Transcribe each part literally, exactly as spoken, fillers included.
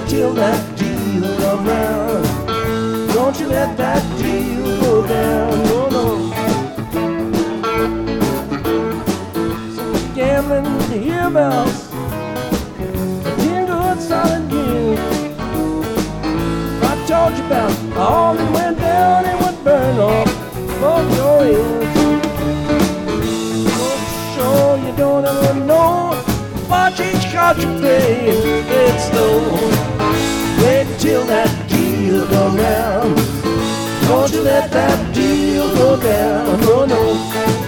till that deal comes round. Don't you let that deal go down, no, no. So gambling with the earbells, ten good solid years. I told you about all that went down and would burn off both your ears. Oh, sure you don't ever know. Watch each card you play and play it slow. Wait till that deal comes round. Don't you let that deal go down, no, no.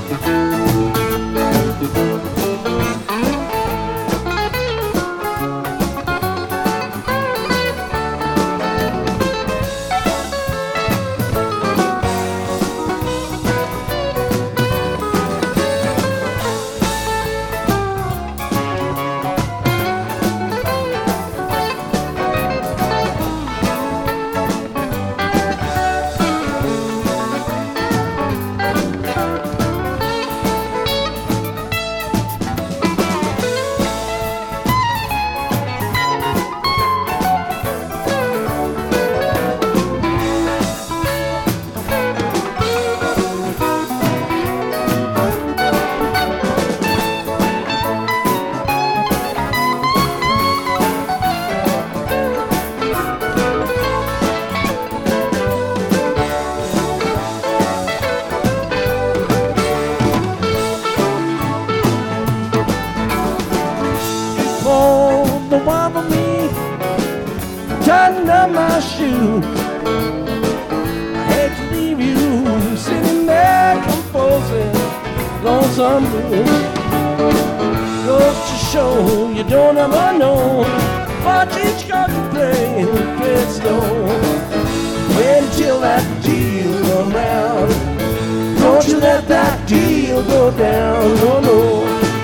The one for me, tighten up my shoe. I hate to leave you sitting there composing lonesome blues. Goes to show you don't ever know. Watch each card you play and play it slow. Wait until that deal comes round. Don't you let that deal go down, no, no.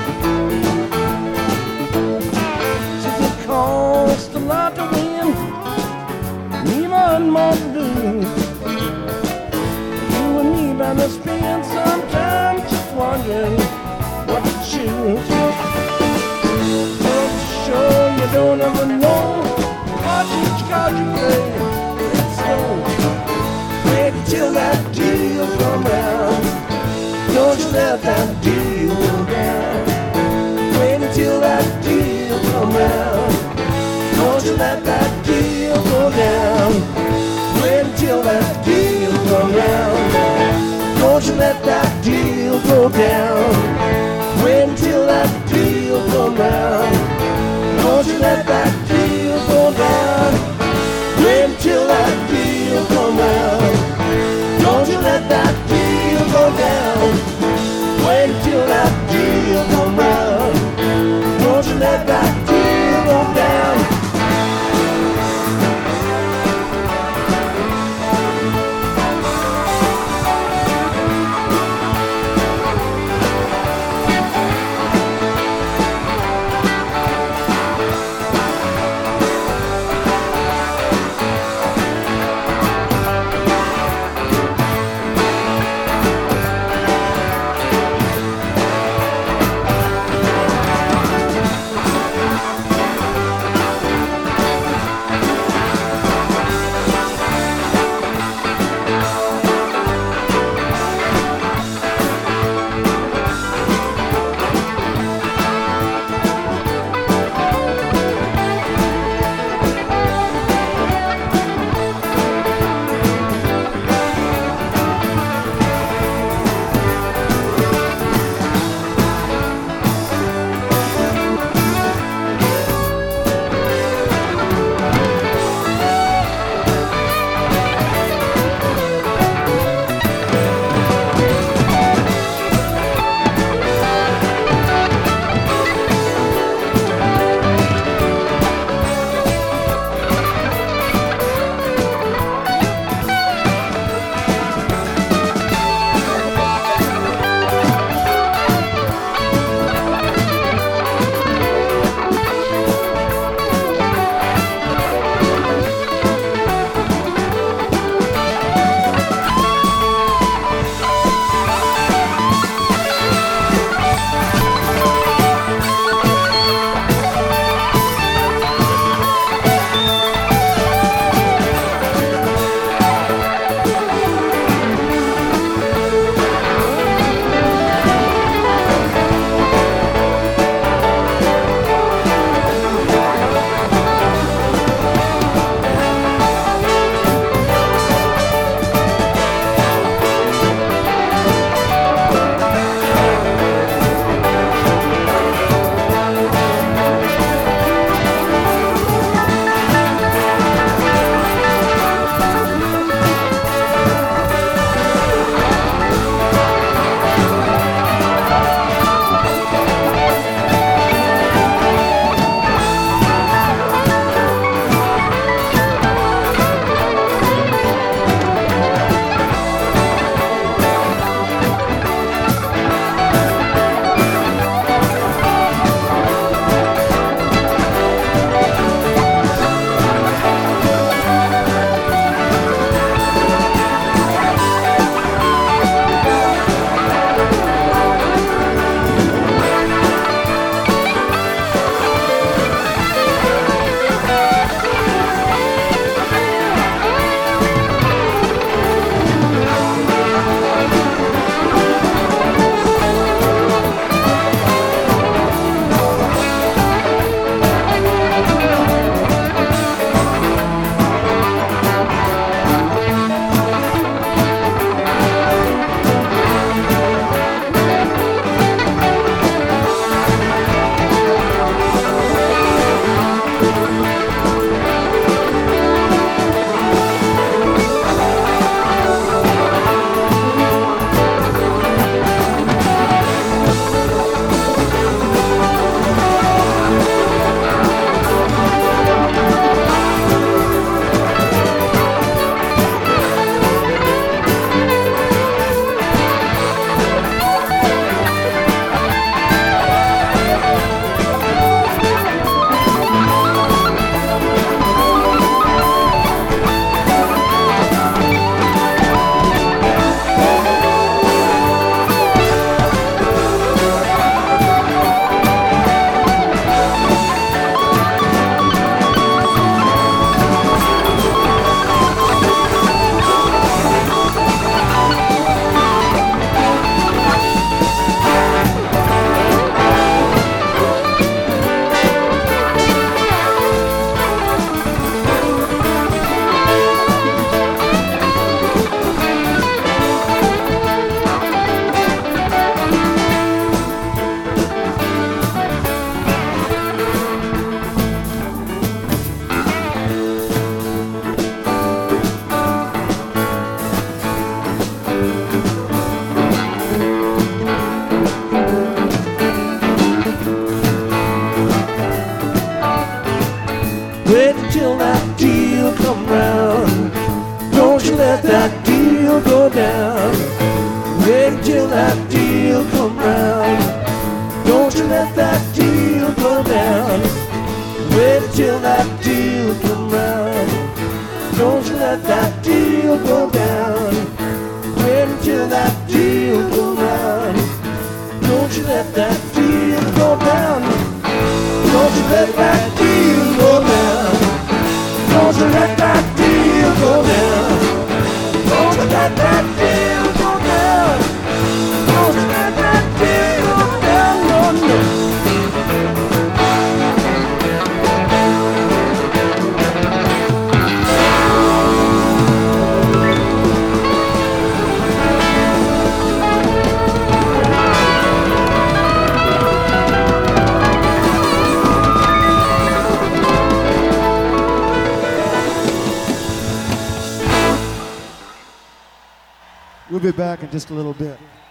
Cost a lot to win, even more to lose. You and me better spend some time just wondering what to choose. But sure you don't ever know. Watch each card you play, it's slow. Wait till that deal comes round. Don't you let that deal go down. Wait until that deal comes round. Don't you let that deal go down. Wait until that deal comes round. Don't you let that deal go down. Wait until that deal comes round. Don't you let that deal go down. Wait until that deal comes round. Don't you let that deal go down. Wait until that deal comes round. Don't you let that deal go down. Wait till that deal come round. Don't you let that deal go down. Wait till that deal come round. Don't you let that deal go down. Wait till that deal come round. Don't you let that deal go down. Wait until that deal go round. Don't you let that deal go down. Don't you let that deal go down. Don't you let that deal go down. Don't you let that deal go down. Don't you let that deal go down. No, no. We'll be back in just a little bit.